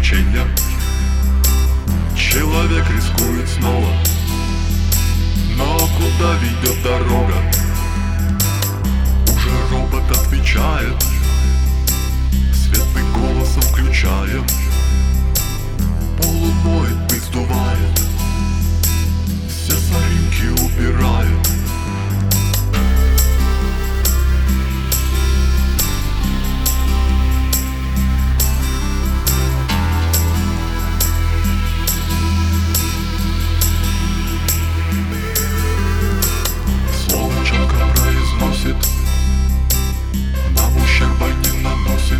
приключения. Человек рискует снова, но куда ведет дорога? Уже робот отвечает, светлый голосом включая. Пол моет, пыль сдувает, все соринки убирает. Нам ущерба не наносит,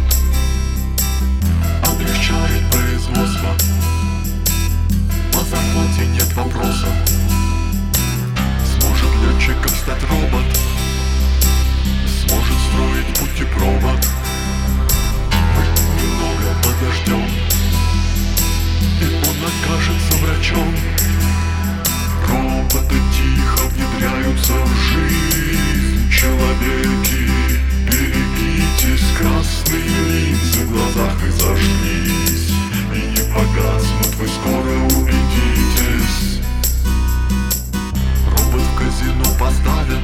облегчает производство. По зарплате нет вопроса. Сможет летчиком стать робот, сможет строить путепровод. Мы немного подождем, и он окажется врачом. Роботы тихо внедряются в жизнь. Человеки, берегитесь, красные линзы в глазах и зажглись, и не погаснут, вы скоро убедитесь. Робот в казино поставит,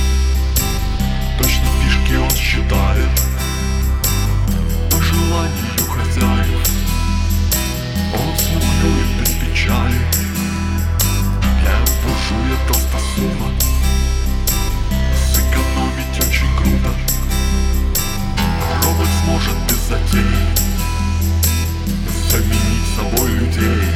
точно фишки он считает по желанию хозяев. Он смуглюет без печали. Для буржуя толстосума сэкономить очень круто. Робот сможет без затей заменить собой людей.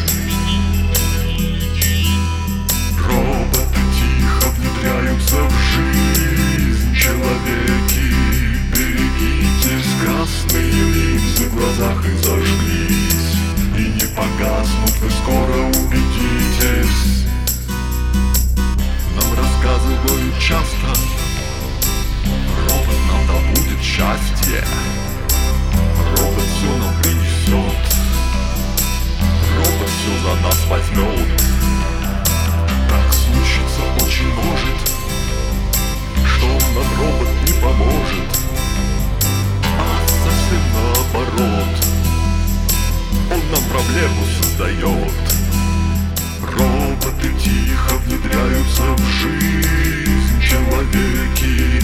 Роботы тихо внедряются в жизнь. Человеки, берегитесь, красные линзы в глазах и зажглись, и не погаснут, вы скоро убедитесь. Нам рассказывают часто, робот нам добудет счастье, робот все нам принесет, робот все за нас возьмет. Так случится очень может, что нам робот не поможет, а совсем наоборот, он нам проблему создает. Роботы тихо внедряются в жизнь. Человеки,